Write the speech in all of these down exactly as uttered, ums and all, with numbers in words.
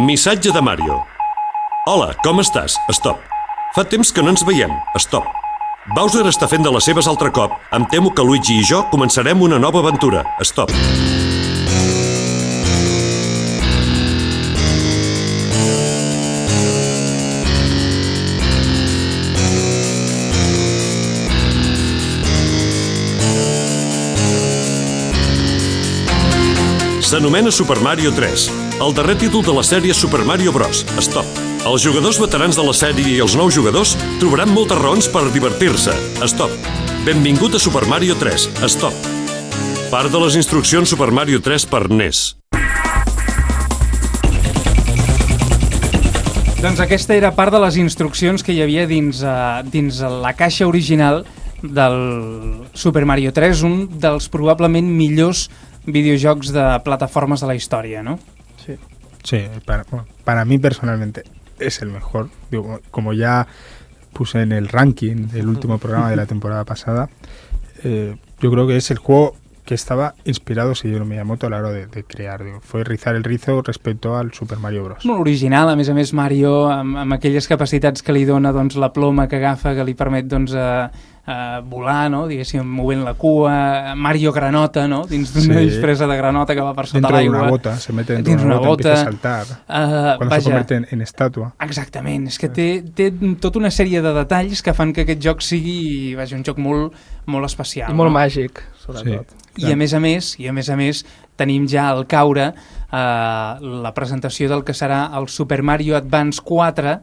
Missatge de Mario. Hola, com estàs? Stop. Fa temps que no ens veiem. Stop. Bowser està fent de les seves altre cop. Em temo que Luigi i jo començarem una nova aventura. Stop. S'anomena Super Mario tres, el darrer títol de la sèrie Super Mario Bros. Stop. Els jugadors veterans de la sèrie i els nous jugadors trobaran moltes raons per divertir-se. Stop. Benvingut a Super Mario tres. Stop. Part de les instruccions Super Mario tres per N E S. Doncs aquesta era part de les instruccions que hi havia dins, uh, dins la caixa original del Super Mario tres, un dels probablement millors videojuegos de plataformas de la historia, ¿no? Sí, sí, para, para mí personalmente es el mejor. Digo, como ya puse en el ranking del último programa de la temporada pasada, eh, yo creo que es el juego que estaba inspirado Shigeru Miyamoto a la hora de, de crear. Digo, fue rizar el rizo respecto al Super Mario Bros. Molt original, a més a més, Mario, amb, amb aquelles capacitats que li dona doncs, la ploma que agafa, que li permet doncs, a, a volar, no? Diguéssim, movent la cua, Mario granota, no? Dins d'una sí. disfressa de granota que va per sota l'aigua. Dentro de una bota, se mete dentro de una bota, empieza a saltar, uh, cuando vaja, se convierte en, en estatua. Exactament, és que té, té tota una sèrie de detalls que fan que aquest joc sigui vaja, un joc molt, molt especial. I molt no? màgic, sobretot. Sí. I a més a més, i a més a més, tenim ja al caure eh, la presentació del que serà el Super Mario Advance quatre,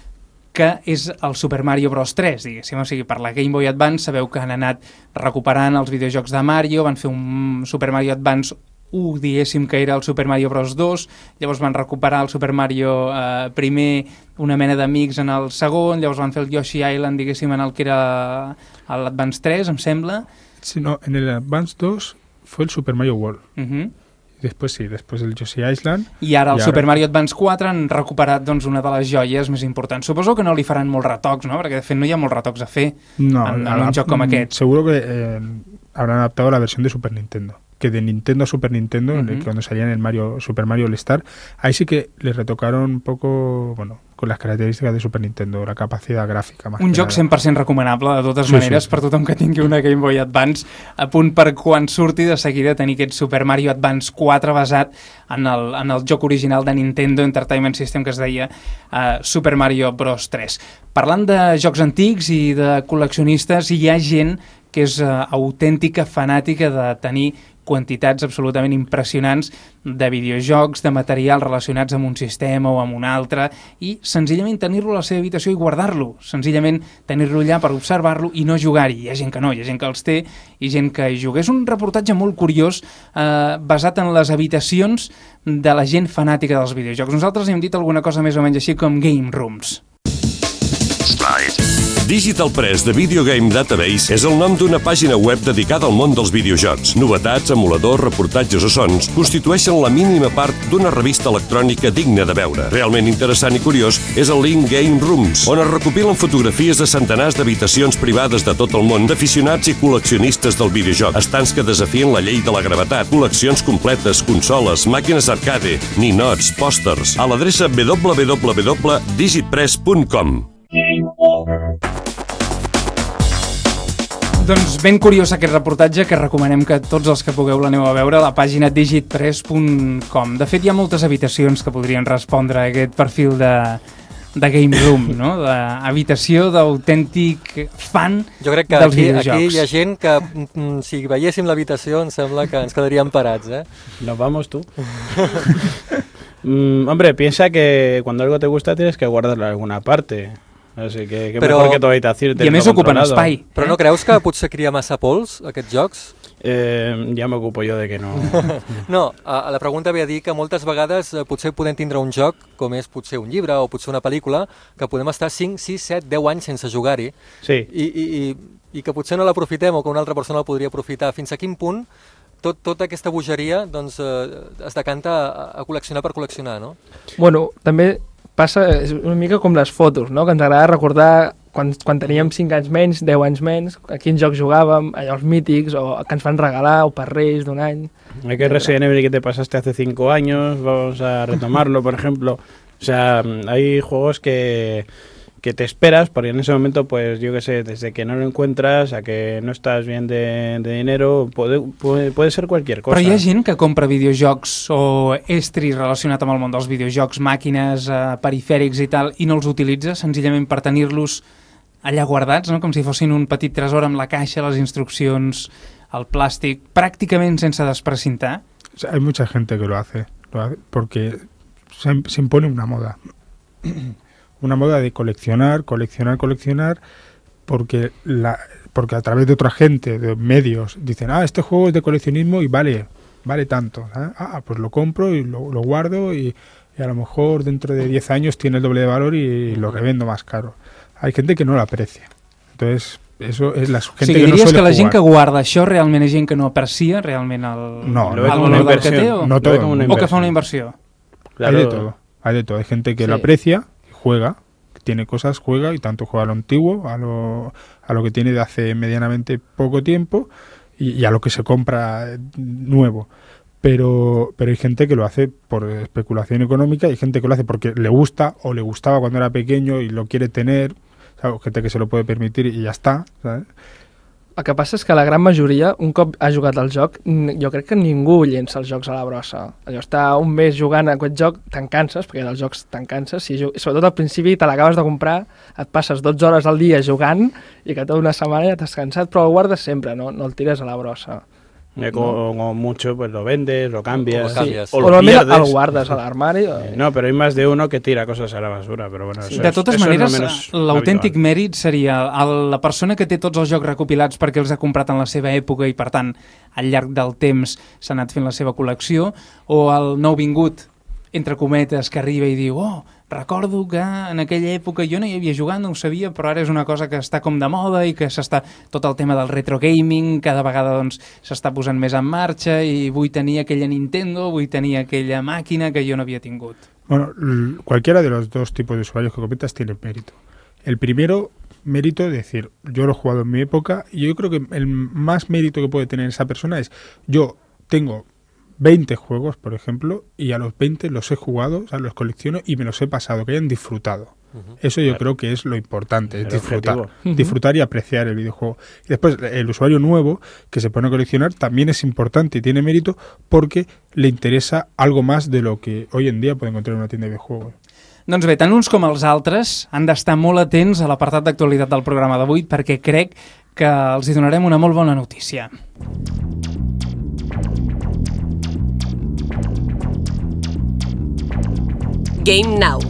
que és el Super Mario Bros. tres, diguéssim. O sigui, per la Game Boy Advance sabeu que han anat recuperant els videojocs de Mario, van fer un Super Mario Advance u, diguéssim, que era el Super Mario Bros. dos, llavors van recuperar el Super Mario eh, primer, una mena d'amics en el segon, llavors van fer el Yoshi Island, diguéssim, en el que era l'Advance tres, em sembla. Sí, no, en el Advance dos fue el Super Mario World. Uh-huh. Después sí, después el Yoshi Island. I ara el Super ara... Mario Advance quatre han recuperat doncs, una de les joies més importants. Suposo que no li faran molts retocs, no? Perquè de fet no hi ha molts retocs a fer no, en, en a, un joc com aquest. Seguro que eh, habrán adaptado la versión de Super Nintendo. Que de Nintendo a Super Nintendo, uh-huh. en el, cuando salían el Mario, Super Mario All Star, ahí sí que le retocaron un poco, bueno, con las características de Super Nintendo, la capacidad gráfica. Más un joc cent per cent recomanable, de totes sí, maneres, sí. per tothom que tingui una Game Boy Advance, a punt per quan surti de seguida tenir aquest Super Mario Advance quatre basat en el, en el joc original de Nintendo Entertainment System que es deia uh, Super Mario Bros. tres. Parlant de jocs antics i de col·leccionistes, hi ha gent que és uh, autèntica fanàtica de tenir quantitats absolutament impressionants de videojocs, de material relacionats amb un sistema o amb un altre, i senzillament tenir-lo a la seva habitació i guardar-lo, senzillament tenir-lo allà per observar-lo i no jugar-hi. Hi ha gent que no, hi ha gent que els té i gent que hi juga. És un reportatge molt curiós eh, basat en les habitacions de la gent fanàtica dels videojocs. Nosaltres hem dit alguna cosa més o menys així com Game Rooms. Digital Press de Video Game Database és el nom d'una pàgina web dedicada al món dels videojocs. Novetats, emuladors, reportatges o sons constitueixen la mínima part d'una revista electrònica digna de veure. Realment interessant i curiós és el link Game Rooms, on es recopilen fotografies de centenars d'habitacions privades de tot el món d'aficionats i col·leccionistes del videojoc, estants que desafien la llei de la gravetat, col·leccions completes, consoles, màquines arcade, ninots, pòsters, a l'adreça w w w punt digitpress punt com. Doncs ben curiós aquest reportatge que recomanem que tots els que pugueu l'aneu a veure a la pàgina digitpress punt com. De fet, hi ha moltes habitacions que podrien respondre a aquest perfil de, de Game Room, no? D'habitació d'autèntic fan jo crec que dels aquí, videojocs. aquí hi ha gent que, si veiéssim l'habitació, em sembla que ens quedaríem parats, ¿eh? Nos vamos tú. mm, hombre, piensa que cuando algo te gusta tienes que guardarlo en alguna parte. Así que, que però, mejor que tu habitació. I a més ocupen espai. Però no creus que potser cria massa pols, aquests jocs? Eh, ja m'ocupo jo de que no... no, a la pregunta ve a dir que moltes vegades eh, potser podem tindre un joc, com és potser un llibre o potser una pel·lícula, que podem estar cinc, sis, set, deu anys sense jugar-hi, sí. i, i, i, i que potser no l'aprofitem o que una altra persona la podria aprofitar. Fins a quin punt tot, tota aquesta bogeria doncs, eh, es decanta a, a col·leccionar per col·leccionar, no? Bueno, també passa, és una mica com les fotos, no? Que ens agrada recordar quan, quan teníem cinc anys menys, deu anys menys, a quins jocs jugàvem, allò els mítics, o que ens van regalar, o per Reis d'un any. Aquel Resident Evil que te pasaste hace cinco años, vamos a retomarlo, por ejemplo. O sea, hay juegos que... que te esperas, porque en ese momento, pues yo qué sé, desde que no lo encuentras a que no estás bien de, de dinero, puede, puede, puede ser cualquier cosa. Però hi ha gent que compra videojocs o estris relacionat amb el món dels videojocs, màquines, eh, perifèrics i tal, i no els utilitza senzillament per tenir-los allà guardats, no? Com si fossin un petit tresor amb la caixa, les instruccions, el plàstic, pràcticament sense desprecintar. O sea, hay mucha gente que lo hace, lo hace porque se, se impone una moda. Una moda de coleccionar, coleccionar, coleccionar, porque la porque a través de otra gente, de medios, dicen, ah, este juego es de coleccionismo y vale, vale tanto. ¿sabes? Ah, pues lo compro y lo, lo guardo y, y a lo mejor dentro de diez años tiene el doble de valor y, y lo revendo más caro. Hay gente que no lo aprecia. Entonces, eso es la gente o sigui, que no diries suele que la jugar. gent que guarda això realment és gent que no aprecia realment el, No, el lo ve como valor una del que té o, no todo, o que fa una inversió? Claro. Hay de todo, hay de todo. Hay gente que Sí. lo aprecia, juega, tiene cosas, juega y tanto juega a lo antiguo, a lo, a lo que tiene de hace medianamente poco tiempo y, y a lo que se compra nuevo. Pero, pero hay gente que lo hace por especulación económica y hay gente que lo hace porque le gusta o le gustaba cuando era pequeño y lo quiere tener, ¿sabes? Gente que se lo puede permitir y ya está, ¿sabes? El que passa és que la gran majoria, un cop ha jugat al joc, n- jo crec que ningú llença els jocs a la brossa. Allò, està un mes jugant a aquest joc, te'n canses, perquè dels jocs te'n canses, si ju- sobretot al principi te l'acabes de comprar, et passes dotze hores al dia jugant i que tota una setmana ja t'has cansat, però el guardes sempre, no, no el tires a la brossa. Eh, como, como mucho, pues lo vendes, lo cambias. O lo cambias. O O lo normalment pierdes. el guardes a l'armari. o- Eh, No, pero hay más de uno que tira cosas a la basura, pero bueno, eso De es- totes eso es lo maneres, menos l'autèntic habitual. mèrit seria el, la persona que té tots els jocs recopilats perquè els ha comprat en la seva època i, per tant, al llarg del temps s'ha anat fent la seva col·lecció, o el nouvingut, entre cometes, que arriba i diu oh, recordo que en aquella època jo no hi havia jugat, no ho sabia, però ara és una cosa que està com de moda i que s'està tot el tema del retro gaming, cada vegada doncs s'està posant més en marxa i vull tenir aquella Nintendo, vull tenir aquella màquina que jo no havia tingut. Bueno, l- cualquiera de los dos tipos de usuarios que comentas tiene mérito. El primero, mérito de decir, yo lo he jugado en mi época y yo creo que el más mérito que puede tener esa persona es, yo tengo veinte juegos, por ejemplo, y a los veinte los he jugado, o sea, los colecciono y me los he pasado, que hayan disfrutado. Ujú. Eso yo Claro. creo que es lo importante, es El disfrutar. objetivo. Disfrutar y apreciar el videojuego. Y después, el usuario nuevo que se pone a coleccionar también es importante y tiene mérito porque le interesa algo más de lo que hoy en día puede encontrar en una tienda de videojuegos. Doncs bé, tant uns com els altres han d'estar molt atents a l'apartat d'actualitat del programa d'avui perquè crec que els hi donarem una molt bona notícia. Game Now.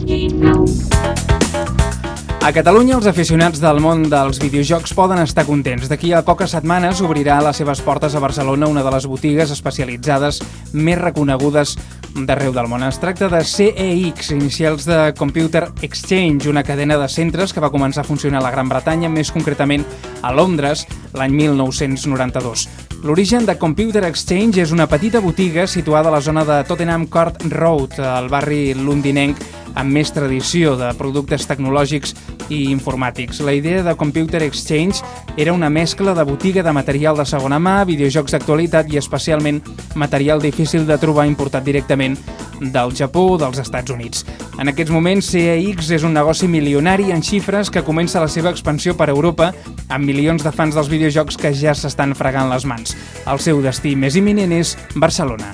A Catalunya, els aficionats del món dels videojocs poden estar contents. D'aquí a poques setmanes obrirà les seves portes a Barcelona una de les botigues especialitzades més reconegudes d'arreu del món. Es tracta de C E X, inicials de Computer Exchange, una cadena de centres que va començar a funcionar a la Gran Bretanya, més concretament a Londres, l'any mil nou-cents noranta-dos. L'origen de Computer Exchange és una petita botiga situada a la zona de Tottenham Court Road, al barri londinenc, amb més tradició de productes tecnològics i informàtics. La idea de Computer Exchange era una mescla de botiga de material de segona mà, videojocs d'actualitat i especialment material difícil de trobar importat directament del Japó o dels Estats Units. En aquests moments, C E X és un negoci milionari en xifres que comença la seva expansió per Europa amb milions de fans dels videojocs que ja s'estan fregant les mans. El seu destí més imminent és Barcelona.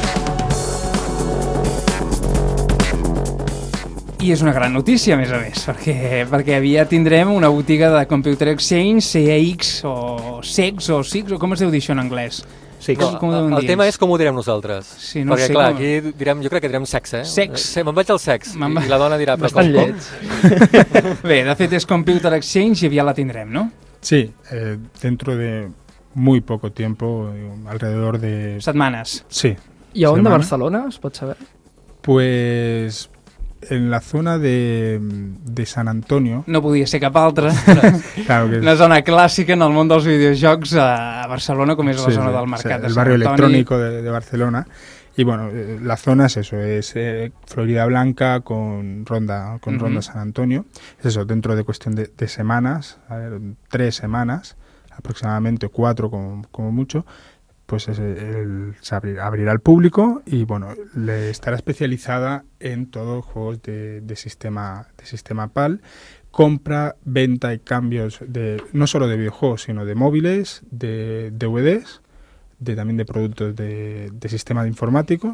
I és una gran notícia, a més a més, perquè, perquè aviat tindrem una botiga de Computer Exchange, C E X, o C E X, o C I X, o com es deu dir això en anglès? Sí, Com- com ho deuen el dir? tema és com ho direm nosaltres. Sí, no Perquè, sé clar, com- aquí direm, jo crec que direm sexe, eh? Sex. Sí, me'n vaig al sex. Me'n va- I la dona dirà, però Bastant com, lleig. Bé, de fet és Computer Exchange i aviat la tindrem, no? Sí, eh, dentro de muy poco tiempo, eh, alrededor de... Setmanes. Sí, I a on de Setmana. Barcelona, es pot saber? pues en la zona de, de San Antonio, No podia ser cap altra. claro que es- Una zona clàssica en el món dels videojocs a Barcelona, com és la sí, zona sí, del o mercat sea, de el Sant barrio Antoni. electrónico de, de Barcelona. Y bueno, eh, la zona es eso, es eh, Florida Blanca con Ronda con uh-huh. Ronda San Antonio. Es eso, dentro de cuestión de, de semanas, a ver, tres semanas, aproximadamente cuatro como, como mucho, pues es el, el, se abrirá, abrirá al público y bueno, le estará especializada en todos juegos de, de sistema de sistema PAL, compra, venta y cambios de no solo de videojuegos, sino de móviles, de D V Ds, de también de productos de, de sistemas informáticos.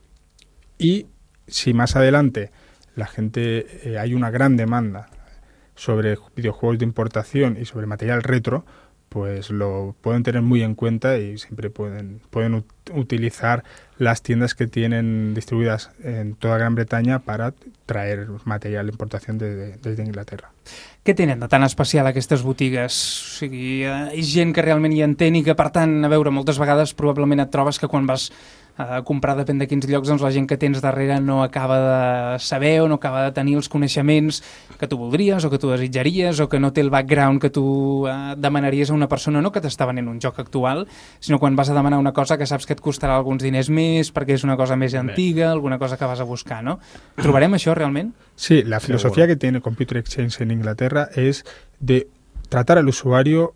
Y si más adelante la gente eh, hay una gran demanda sobre videojuegos de importación y sobre material retro, pues lo pueden tener muy en cuenta y siempre pueden pueden ut- utilizar las tiendas que tienen distribuidas en toda Gran Bretaña para traer material de importación de, de, desde Inglaterra. Què tenen de tan especial aquestes botigues? O sigui, hi ha gent que realment hi entén i que, per tant, a veure, moltes vegades probablement et trobes que quan vas a comprar, depèn de quins llocs, doncs la gent que tens darrere no acaba de saber o no acaba de tenir els coneixements que tu voldries o que tu desitjaries o que no té el background que tu eh, demanaries a una persona, no que t'està venent un joc actual, sinó quan vas a demanar una cosa que saps que et costarà alguns diners més perquè és una cosa més antiga, alguna cosa que vas a buscar, ¿no? ¿Trobarem això realment? Sí, la filosofía que tiene Computer Exchange en Inglaterra es de tratar al usuario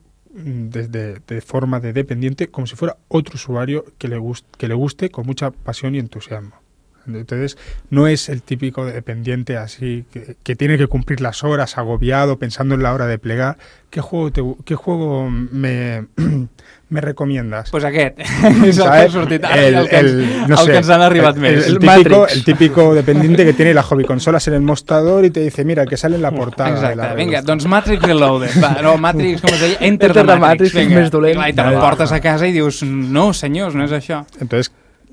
desde de forma de dependiente como si fuera otro usuario que le guste, que le guste con mucha pasión y entusiasmo. Entonces no es el típico dependiente así que, que tiene que cumplir las horas agobiado pensando en la hora de plegar. ¿Qué juego te, qué juego me, me recomiendas? Pues aquest és el que ha sortit ara, el, el, que ens, el, no sé, el que ens han arribat el, més. El, el, típico, el típico dependiente que tiene las hobby consolas en el mostrador y te dice, mira, que sale en la portada. Exacte, de la vinga, doncs Matrix Reloaded. Va, no, Matrix, com es deia? Enter, Enter the Matrix. Matrix, que és més dolent. I te la portes a casa i dius, no, senyors, no és això. Entonces,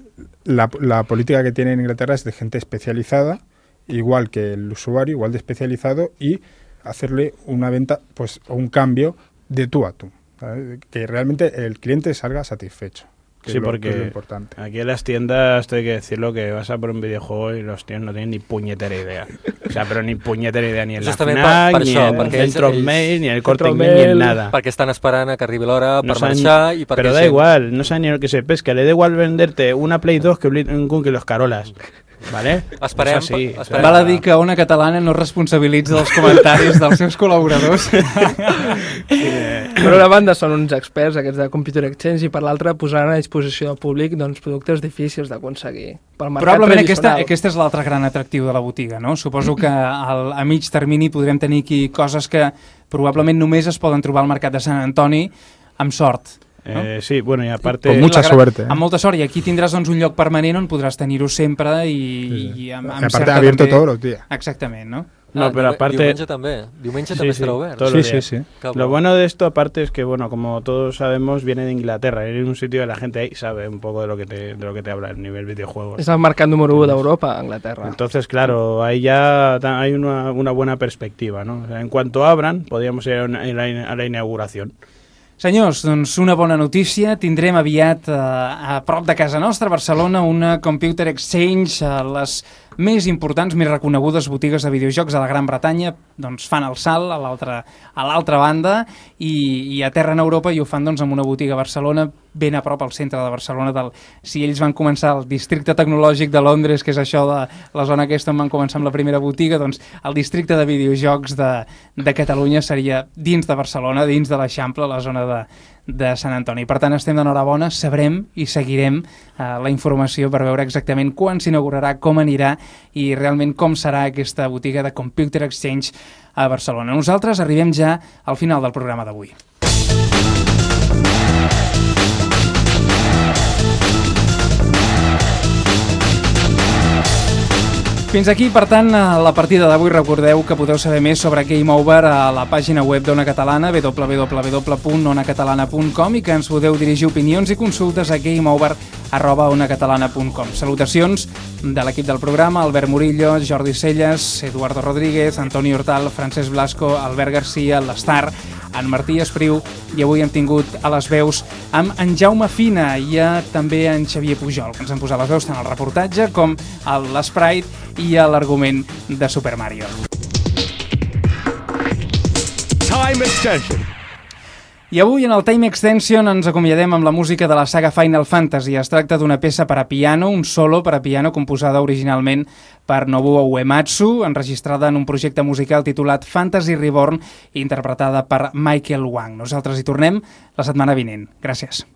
La, la política que tiene en Inglaterra es de gente especializada, igual que el usuario, igual de especializado, y hacerle una venta, pues, o un cambio de tú a tú, ¿sabes? Que realmente el cliente salga satisfecho. Que Sí, es lo, porque que es lo importante. Aquí en las tiendas, esto hay que decirlo, que vas a por un videojuego y los tíos no tienen ni puñetera idea. O sea, pero ni puñetera idea ni en la Justament FNAC, per- per ni això, en perquè el ells- Centro ells- Mail, ni en el Corte Centro Inglés, ni en Mail, nada. Perquè estan esperant a que arribi l'hora No per saben- marxar i perquè... Pero da gent- igual, no saben ni lo que se pesca. Le da igual venderte una Play dos que un, un que los Carolas. ¿Vale? Esperem, És així, esperem. Val a dir que Ona Catalana no responsabilitza els comentaris dels seus col·laboradors. Per una banda són uns experts aquests de Computer Exchange i per l'altra posaran a disposició del públic doncs, productes difícils d'aconseguir. Pel mercat Probablement aquesta, tradicional. aquesta és l'altre gran atractiu de la botiga, no? Suposo que al, a mig termini podrem tenir aquí coses que probablement només es poden trobar al mercat de Sant Antoni amb sort. No? Eh, sí, bueno, y aparte... Con mucha La gra- suerte. ¿eh? Amb molta sort, i aquí tindràs doncs, un lloc permanent on podràs tenir-ho sempre i, Sí. i amb, Y amb aparte certa abierto també... todos los días. Exactament, no? No, Ah, pero diu- aparte... Diumenge també. Diumenge Sí, també sí, estarà obert. todos Sí, los sí, días. sí. Que Lo bo. bueno de esto, aparte, es que, bueno, como todos sabemos, viene de Inglaterra. Es un sitio que la gente ahí sabe un poco de lo que te, de lo que te habla a nivel videojuegos. És el mercat número u d'Europa, Anglaterra. Entonces, claro, ahí ya ta- hay una, una buena perspectiva, ¿no? O sea, en cuanto abran, podríamos ir a, una- a la, a la inauguración. Senyors, doncs una bona notícia. Tindrem aviat eh, a prop de casa nostra, a Barcelona, una Computer Exchange, eh, les més importants, més reconegudes botigues de videojocs a la Gran Bretanya, doncs fan el salt a l'altra a l'altra banda i, i aterren a Europa i ho fan doncs amb una botiga a Barcelona, ben a prop al centre de Barcelona. Del, si ells van començar al districte tecnològic de Londres, que és això de la zona aquesta on van començar amb la primera botiga, doncs el districte de videojocs de, de Catalunya seria dins de Barcelona, dins de l'Eixample, la zona de, de Sant Antoni. Per tant, estem d'enhorabona, sabrem i seguirem eh, la informació per veure exactament quan s'inaugurarà, com anirà i realment com serà aquesta botiga de Computer Exchange a Barcelona. Nosaltres arribem ja al final del programa d'avui. Fins aquí, per tant, la partida d'avui. Recordeu que podeu saber més sobre Game Over a la pàgina web d'Ona Catalana, w w w punt ona catalana punt com, i que ens podeu dirigir opinions i consultes a gameover arroba ona catalana punt com. Salutacions de l'equip del programa: Albert Murillo, Jordi Celles, Eduardo Rodríguez, Antoni Hortal, Francesc Blasco, Albert Garcia, l'Star, en Martí Espriu, i avui hem tingut a les veus amb en Jaume Fina i a, també en Xavier Pujol, que ens han posat les veus tant al reportatge com a l'Sprite i a l'argument de Super Mario. Time extension. I avui en el Time Extension ens acomiadem amb la música de la saga Final Fantasy. Es tracta d'una peça per a piano, un solo per a piano composada originalment per Nobuo Uematsu, enregistrada en un projecte musical titulat Fantasy Reborn, interpretada per Michael Wang. Nosaltres hi tornem la setmana vinent. Gràcies.